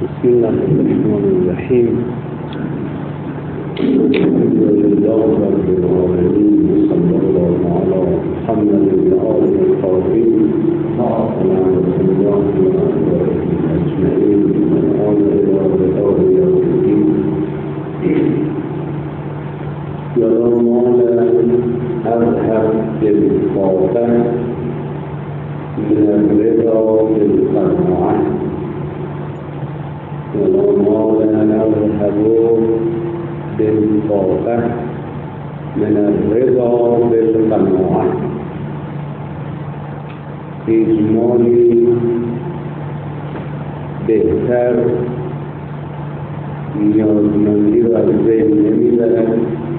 بسم الله الرحمن الرحیم. الحمد لله رب العالمین صلی الله علی محمد و آله الطاهرین ونعمة الله وبرکاته اجمعین وآل الى یوم الدین. یا مال اذهب بالطاقة من الرضا بالقناعة ولا مال أذهب بالطاقة من الرضا بالقناعة. اجمالی بهتر نیازمندی را از بین نمیبرد،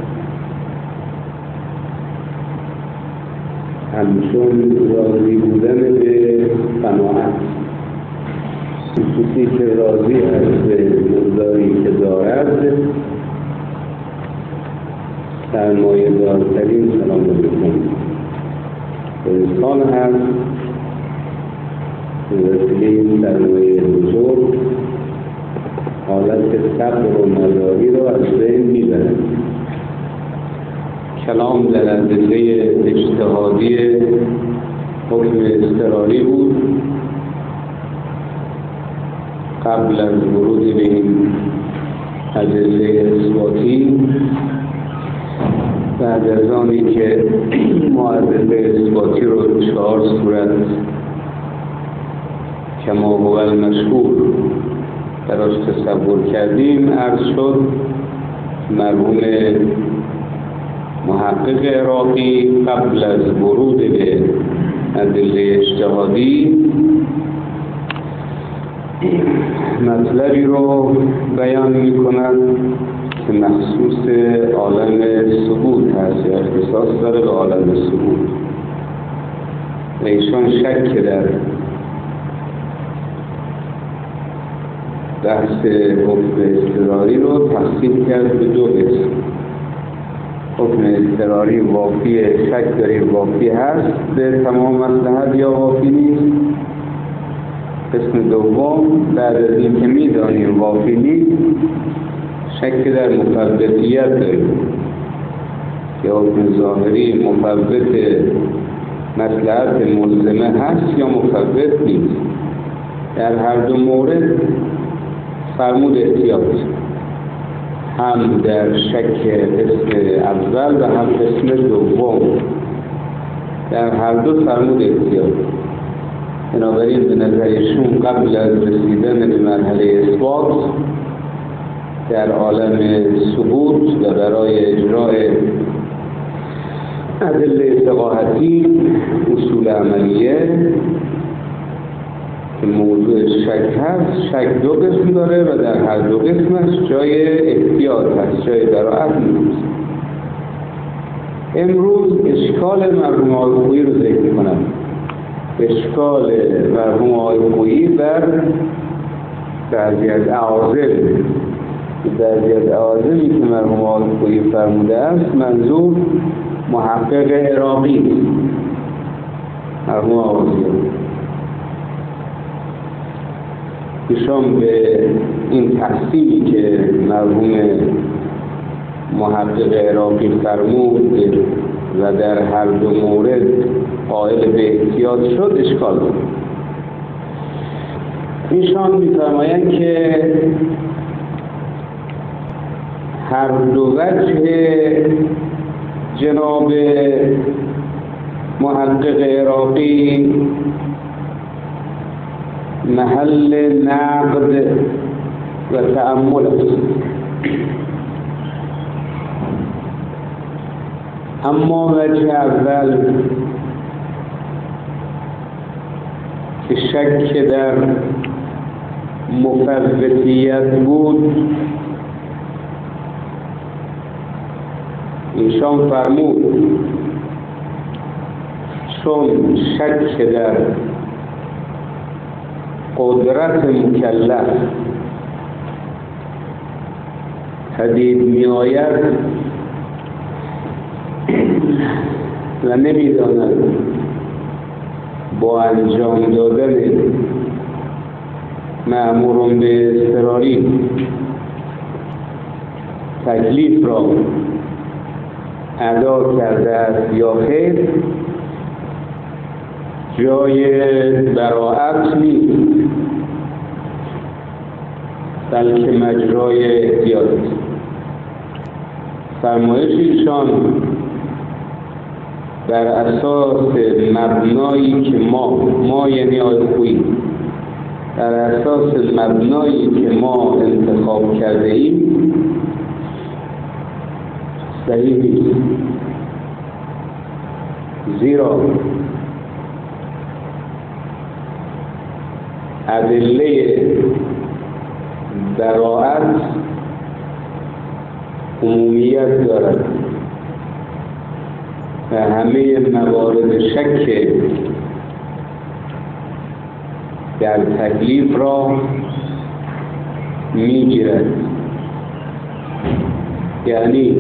همچون راضی بودن به قناعت. کسی که راضی است به مقداری که دارد سرمایه دارترین سلام علیکم انسان هست. به وسیله این سرمایه بزرگ حالت صبر و مداری را از بین میبرد. کلام در ادله اجتهادی حکم اضطراری بود. قبل از ورود به این ادله اثباتی، بعد از آنی که ما ادله اثباتی رو 4 صورت کما هو المشهور براش تصور کردیم، عرض شد مرحوم محقق عراقی قبل از ورود به ادله اجتهادی مطلبی رو بیان می‌کند که مخصوص عالم ثبوت هست یا اختصاص داره به عالم ثبوت. و ایشان شک در بحث حکم اضطراری رو تقسیم کرد به 2 قسم. حکم اضطراری وافی، شک داریم وافی هست به تمام مصلحت یا وافی نیست. قسم دوم، بعد از این که میدانیم وافی نیست، شک در مفوتیت داریم که حکم ظاهری مفوت مصلحت ملزمه هست یا مفوت نیست. در هر دو مورد فرمود احتیاط، هم در شک قسم اول و هم قسم دوم، در هر دو فرمود احتیاط. بنابراین به نظرشون قبل از رسیدن به مرحله اثبات در عالم ثبوت و برای اجراء ادله فقاهتی اصول عملیه که موضوع شک هست، شک 2 قسم داره و در هر 2 قسمش جای احتیاط هست، جای براءت نیست. امروز اشکال مرحوم آقای خویی رو ذکر می‌کنم. اشکال مرحوم آقای خویی بر بعضی از اعاظمی که مرحوم آقای خویی فرموده است، منظور محقق عراقی مرحوم آقای ایشان به این تقسیمی که مرحوم محقق عراقی فرمود و در هر 2 مورد قائل به احتیاط شد اشکال دارد. ایشان می‌فرمایند که هر 2 وجه جناب محقق عراقی محل نقد و تأمل است، اما وجه اول که شک در مفوتیت بود، ایشان فرمود چون شک در قدرت مکلف پدید می آید و نمی‌داند با انجام دادن مأمور به تکلیف را ادا کرده است یا خیر جای براءت نیست، بلکه مجرای احتیاط. فرمایش ایشان بر اساس مبنایی که ما یعنی آیخویی، بر اساس مبنایی که ما انتخاب کرده ایم صحیح نیست. زیرا ادله براءت عمومیت دارد و همه موارد شک در تکلیف را میگیرد. یعنی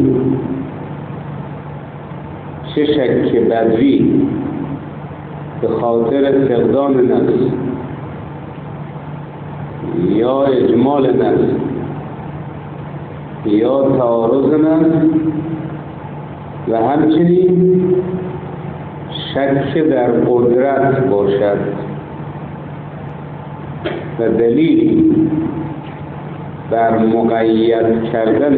چه شک بدوی به خاطر فقدان نفس یا اجمال نفس یا تعارض نفس و همچنین شک در قدرت باشد و دلیلی بر مقید کردن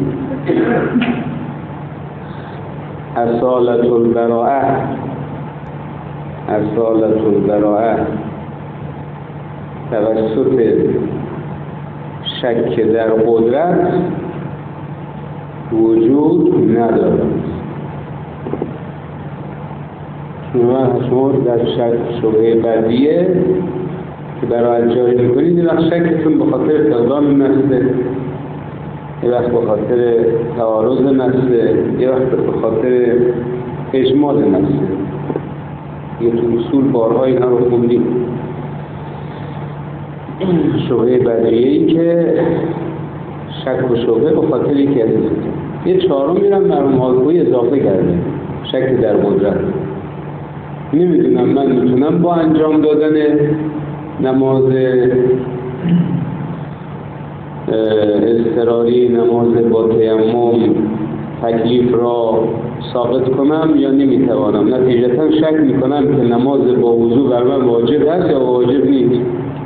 اصالت البراءه توسط شک در قدرت وجود ندارد. شما در شبهه بدیه که برای جاری میکنید یه وقت شکتون به خاطر فقدان نفسه، یه وقت به خاطر تعارض نفسه، یه وقت به خاطر اجمال نفسه. یه تو اصول بارها اینا رو خوندیم. شبهه بدیه‌ای که شک و شبهه به خاطر یکی از یه چهارم میرم مرحوم آیخویی اضافه کرده، شک در قدرت. نمیدونم من میتونم با انجام دادن نماز اضطراری، نماز با تیمم تکلیف را ثابت کنم یا نمیتوانم. نتیجتا شک میکنم که نماز با وضو بر من واجب هست یا واجب نیست.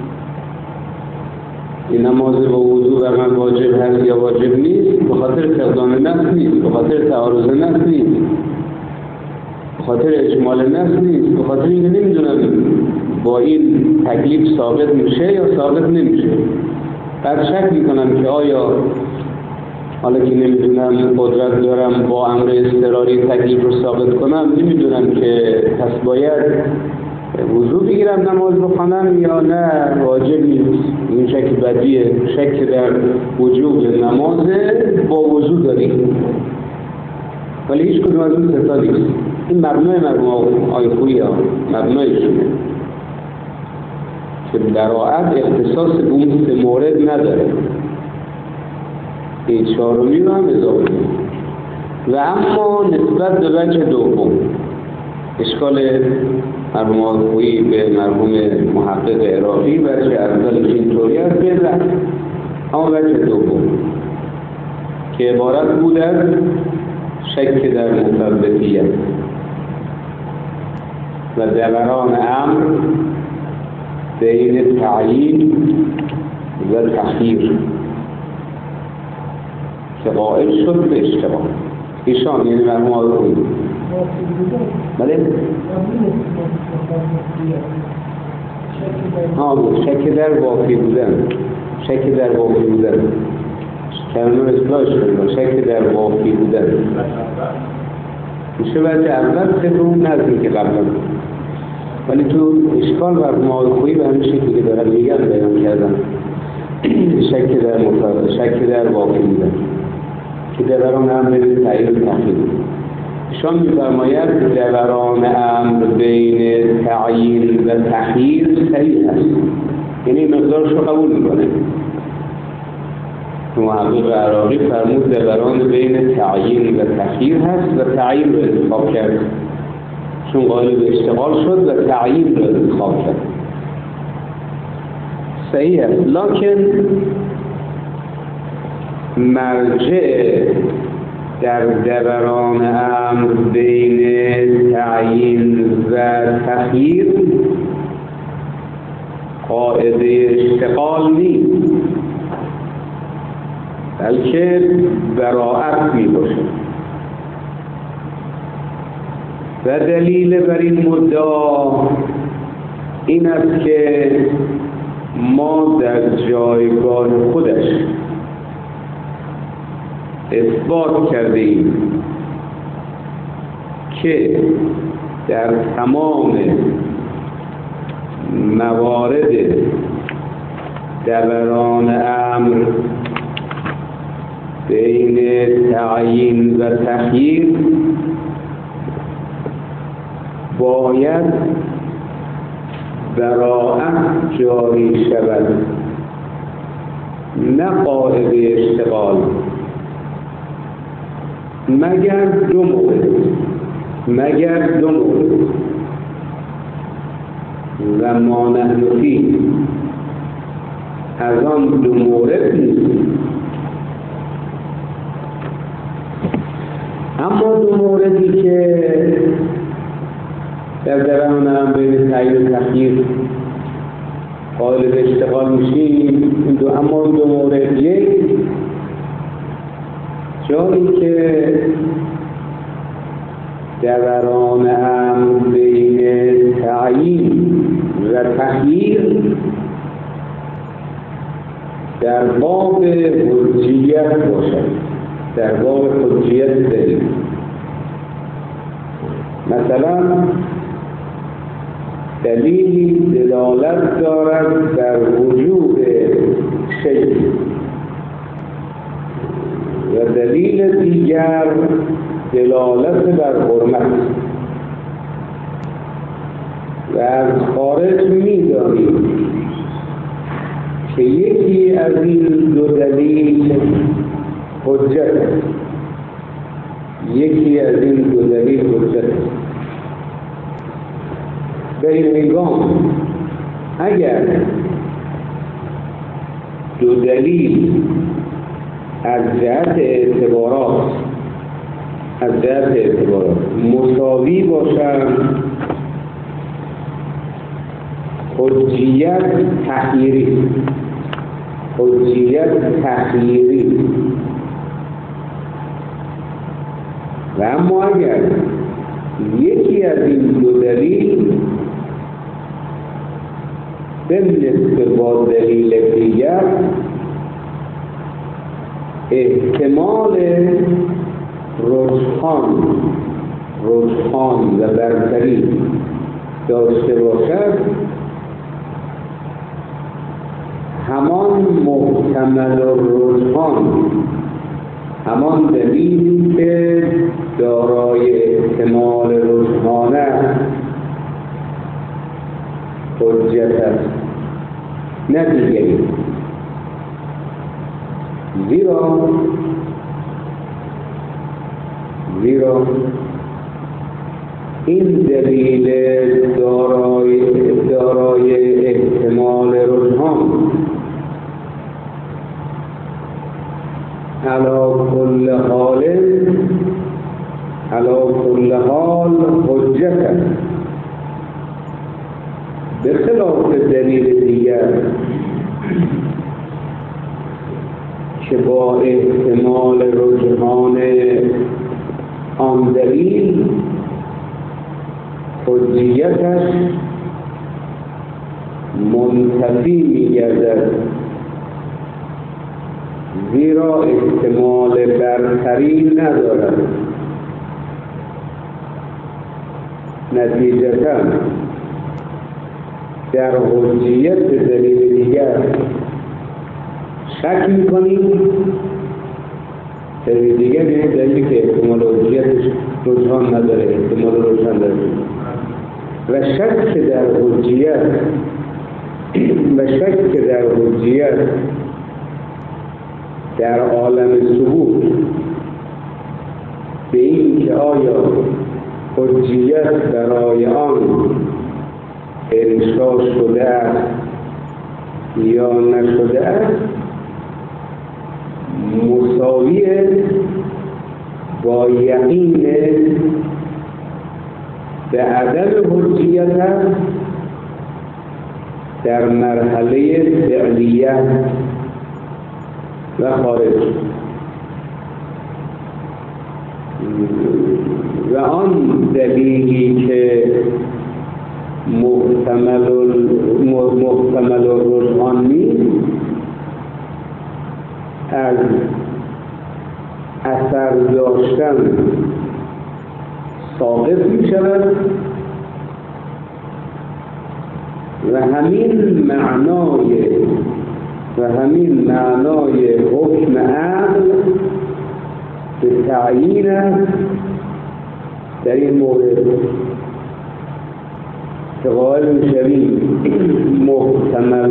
این نماز با وضو بر من واجب هست یا واجب نیست به خاطر فقدان نفس نیست، به خاطر تعارض نفس نیست، به خاطر اجمال نفس نیست، به خاطر اینکه نمیدونم با این تکلیف ثابت میشه یا ثابت نمیشه. بعد شک میکنم که آیا حالا که نمیدونم قدرت دارم با امر اضطراری تکلیف رو ثابت کنم، نمیدونم که پس باید وضو بگیرم نماز بخونم یا نه واجب نیست. این شک بدیه، شک در وجوب نماز با وضو داریم ولی هیچ کدوم از اون ستا نیست. این مبنای مرحوم آیخویی ها مبنایشونه که براءت اختصاص به اون سه مورد نداره. این چهارمی رو هم اضافه و اما نسبت به وجه دوم اشکال مرحوم آیخویی به مرحوم محقق عراقی وجه اولش اینطوری است بزن، اما وجه دوم که عبارت بود از شک در مثبتیت و دوران امر بین تعیین و تخییر که قائل شد به اشتباه. ایشان یعنی مرحوم آیخویی بله؟ شک در واقعی بودن، شک در واقعی بودن کلمه اصلاحش کنیم، شک در واقعی بودن میشه وجه اول طبق اون نظمی که قبلا، ولی تو اشکال مرحوم آیخویی به همین شکلی که دارم میگم بیان کردم شک در مطابق، شک در واقعی بودن که دوران امر بین تعیین و تخییر. ایشان می‌فرماید دوران امر بین تعیین و تخییر صحیح هست، یعنی مقدارش رو قبول میکنه. محقق عراقی فرمود دوران بین تعیین و تخییر هست و تعیین رو انتخاب کرد چون قائل به اشتغال شد و تعیین رو انتخاب کرد. صحیح است، لکن مرجع در دوران امر بین تعیین و تخییر قاعده اشتغال نیست، بلکه براعت می باشد. و دلیل بر این مدعا این است که ما در جایگاه خودش اثبات کرده ایم که در تمام موارد دوران امر بین تعیین و تخییر باید براعت جاری شود، نه قاعده اشتغال، مگر دو مورد و ما نحن فیه از آن دو مورد نیست. اما دو موردی که در دوران امر بین تعیین و تخییر قائل به اشتغال میشیم، اما دو مورد، یک جایی که دوران امر بین تعیین و تخییر در باب حجیت باشد، در باب حجیت دلیل. مثلا دلیلی دلالت دارد در وجوب شیء و دلیل دیگر دلالت بر حرمت و از خارج می‌دانیم که یکی از این دو دلیل حجت است، یکی از این دو دلیل حجت است. در این هنگام اگر دو دلیل از جهت اعتبارات مساوی باشند، حجیت تخییری و اما اگر یکی از این دو دلیل بالنسبه با دلیل دیگر احتمال رجحان و برتری داشته باشد، همان محتمل الرجحان، همان دلیلی که دارای احتمال رجحان است حجت است، نه دیگری. زیرا این دلیل دارای احتمال رجحان علی کل حال حجت است، به خلاف دلیل دیگر که با احتمال رجحان آن دلیل حجیتش منتفی می‌گردد، زیرا احتمال برتری ندارد. نتیجتاً در حجیت دلیل دیگر شک می‌کنیم، دلیل دیگر یعنی دلیلی که احتمال حجیتش رجحان نداره، احتمال روشن داره و شک در حجیت در عالم ثبوت به این که آیا حجیت برای آن انشا شده است یا نشده است یقین به عدم حجیت است در مرحله فعلیت و خارج و آن دلیلی که محتمل الرجحان نیست از اثر داشتن ساقط می شود و همین معنای حکم عقل به تعیین است در این مورد که قائل می‌شویم محتمل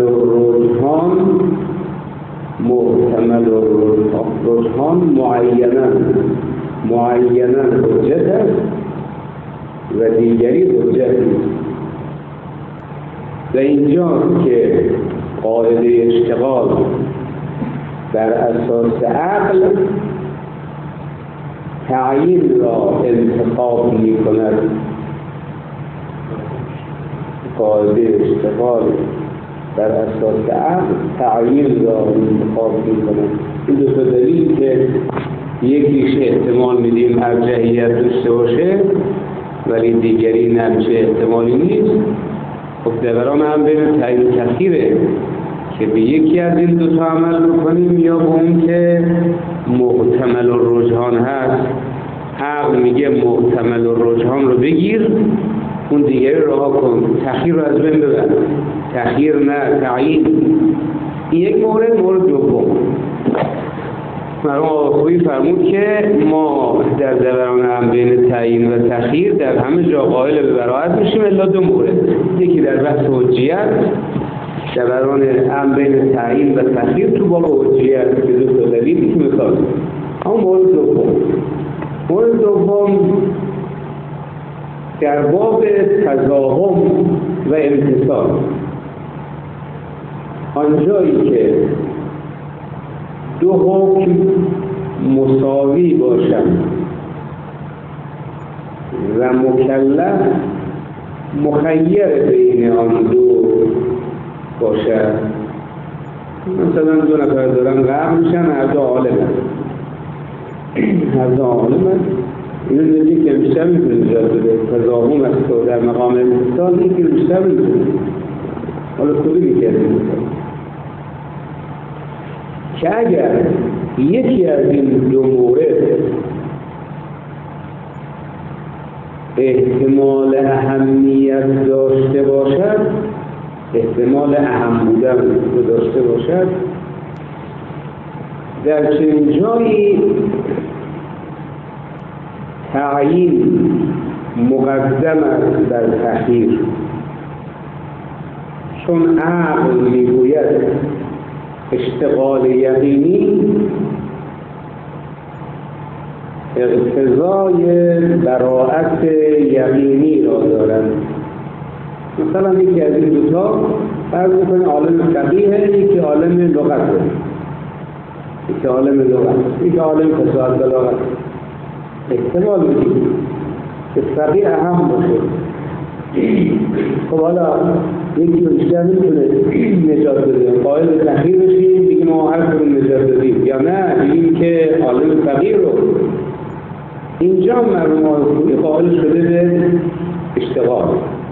الرجحان معینا حجت است و دیگری حجت نیست و اینجا که قاعده اشتغال بر اساس عقل تعیین را انتخاب می کند، قاعده اشتغال بر اساس عقل تعیین را انتخاب می کند. این دو تا دلیل که یکیش احتمال میدیم ارجحیت داشته باشه ولی دیگری نمچه احتمالی نیست، خب دوران هم بین تعیین و تخییره که به یکی از این دو تا عمل بکنیم یا به اون که محتمل الرجحان هست. عقل میگه محتمل الرجحان رو بگیر، اون دیگری رها کن، تخییر رو از بین ببر. تخییر نه، تعیین. این یک مورد دوم. مرحوم آقایی فرمود که ما در دوران هم بین تعیین و تخییر در همه جا قائل به براءت میشیم الا دو مورد. یکی در بحث حجیت، دوران هم بین تعیین و تخییر تو باب حجیت که دو تا دلیلی که مثال. اما مورد دوم در باب تضاهم و امتصال، آنجایی که دو حکم مساوی باشند و مکلف مخیر بین آن دو باشد. مثلا دو نفر دارن غرق میشن، هر دو عالمن، اینو نزدیک که بیشتر میتونه نجات بده. تضاهم است و در مقام امتصال این که بیشتر میتونه. حالا کدومی که که اگر یکی از این دو مورد احتمال اهمیت داشته باشد، احتمال اهم بودن داشته باشد، در چنین جایی تعیین مقدم است بر تخییر، چون عقل میگوید اشتغال یقینی اقتضای براءت یقینی را دارد. مثلا یکی از این دوتا فرض می‌کنه عالم فقیه، یکی عالم لغت، یکی عالم فصاحت بلاغت. احتمال میدیم که فقیه اهم باشه. خب حالا یکی بیشتر میتونه نجات بده، قائل به تخییر بشیم دیگه ما هر کدوم نجات بدیم، یا نه بگیم که عالم فقیه رو. اینجا مرحوم آقایی قائل شده به اشتغال،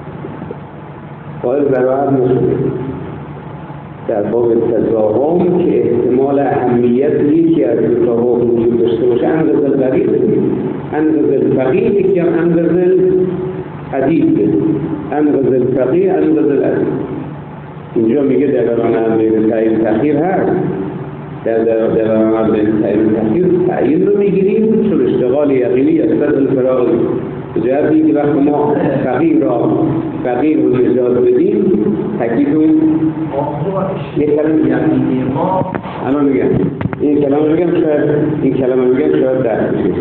قائل براءت نشده. در باب تضاهم که احتمال اهمیت یکی از دو تا حکم وجود داشته باشه، انقض الفقیه یکی هم انقض الحدید، انقض الفقیه انقض الحدید. اینجا میگه در دوران هم بین تعیین تخییر هست، در دوران هم بین تعیین تخییر تعیین رو میگیریم چون اشتغال یقینی از صد الفراغ جهتی که وقت ما فقیر رو نجات بدیم تکلیفون یک کلمه یقینی ما الان میگم این کلمه رو میگم شاید درست بشه.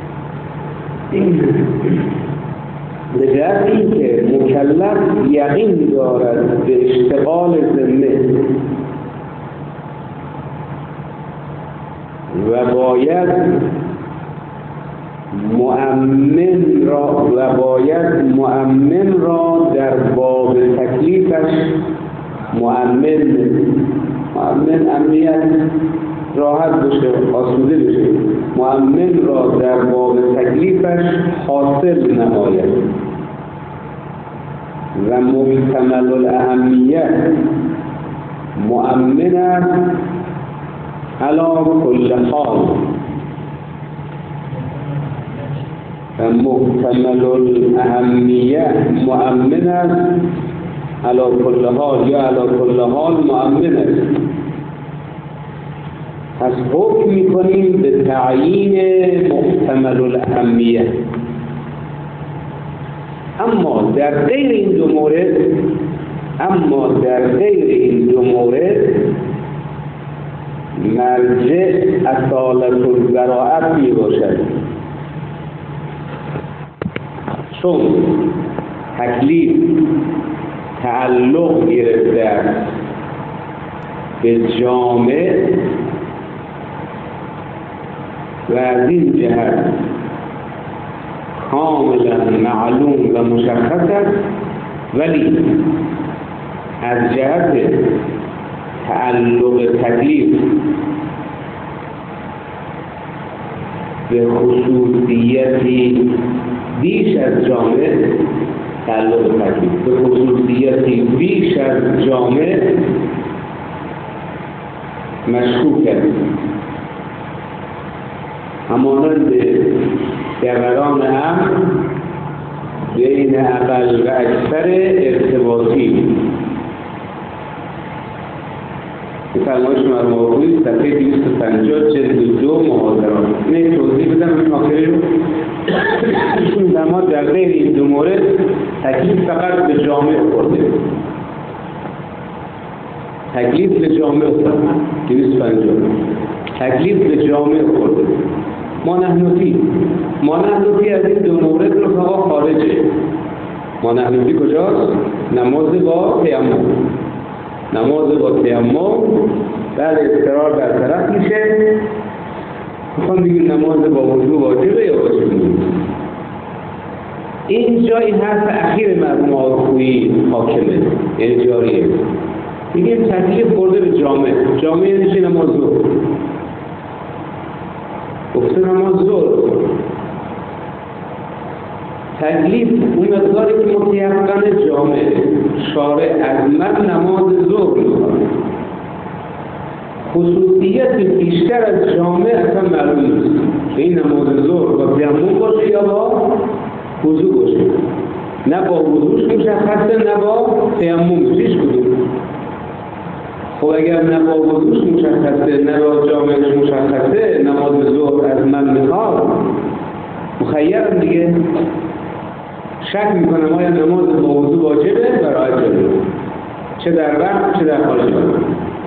به جهت این که مکلف یقین دارد به اشتغال ذمه و باید مؤمن را و باید مؤمن را در باب تکلیفش مؤمن امنیت راحت بشه، آسوده بشه، مؤمن را در باب تکلیفش حاصل نماید و محتمل الاهمیت مؤمن است علی کل حال و محتمل الاهمیت مؤمن است علی کل حال یا علی کل حال مؤمن است. پس حکم میکنیم به تعیین محتمل الاهمیت. اما در غیر این دو مورد مرجع اصالت البراءت می باشد، چون تکلیف تعلق گرفته است به جامع و از این جهت کاملا معلوم و مشخص است، ولی از جهت تعلق تکلیف به خصوصیتی بیش از جامع مشکوک است. همانند دوران امر بین اقل و اکثر ارتباطی. فرمایش مرمومی صفحه 250 جلد 2 محاضرات. نه توضیح بدم این آخری رو. در غیر این دو مورد تکلیف فقط به جامع خورده. تکلیف به جامع خورده. ما نحنوتی از این دو مورد رو فقط خارجه. ما نحنوتی کجاست؟ نماز با تیمم بعد اضطرار برطرف میشه. میخوام بگیم نماز با وضو واجبه یا واجب نیست. این جایی حرف اخیر مرحوم آقایی حاکمه، یعنی جاریه. میگیم تکلیف خورده به جامع یعنی چه؟ نماز ظهر. گفته نماز ظهر. تکلیف اون مقداری که متیقن جامع شارع از من نماز ظهر میکنه. خصوصیت بیشتر از جامع اصلا معلوم نیست که این نماز ظهر با تیمم باشه یا با وضو باشه. نه با وضوش مشخصه نه با تیممش، هیچ کدوم. خب اگر نه با وضوش مشخصه نه با جامعش مشخصه نماز ظهر از من میخواد، مخیرم دیگه. شک میکنم آیا نماز با وضو واجبه برای جامعه، چه در وقت چه در خارج وقت.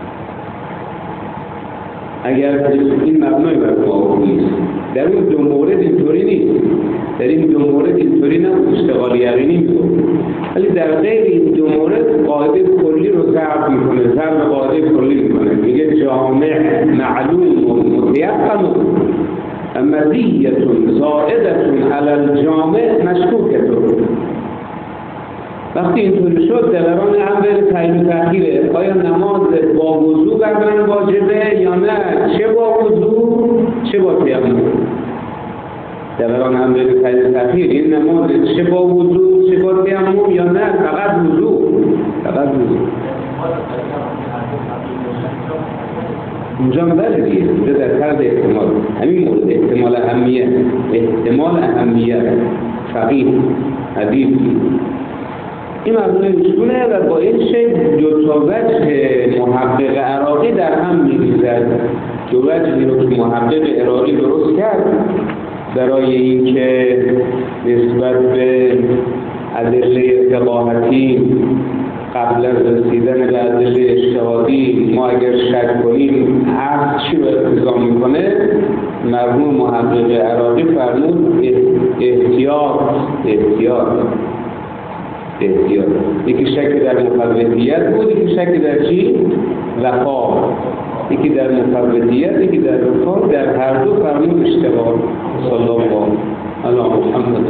اگر این مبنای بر موافق نیست، در این دو مورد اینطوری نیست. در این دو مورد اینطوری نبود، اشتغال یقینی میگفت. ولی در غیر این دو مورد قاعده کلی رو ضرب میکنه، ضرب قاعده کلی میکنه. میگه جامع معلوم و متیقن و مزیت زائدت علی الجامع مشکوکتون. وقتی اینطوری شد دوران امر تعیین و تأخیره. آیا نماز با وضو بر من واجبه یا نه؟ چه با وضو چه با تیمم؟ دوران امر تعیین و تأخیر این نماز چه با وضو چه با تیمم یا نه فقط وضو؟ اونجا بله دیگه، اونجا در طرد احتمال همین مورد احتمال اهمیت فقیه حدیث این مضمون ایشونه و با این شکل دو تا وجه محقق عراقی در هم می‌ریزد. دو وجهی رو که محقق عراقی درست کرد برای اینکه نسبت به ادله فقاهتی قبل از رسیدن به ادله اجتهادی ما اگر شک کنیم عقل چی رو التزام میکنه، مرحوم محقق عراقی فرمود احتیاط. یکی شک در مفوضیت بود، یکی شک در چی؟ وفا. یکی در مفوضیت، یکی در رفاه، در هر دو فرمود اشتباه. صلی الله علی محمد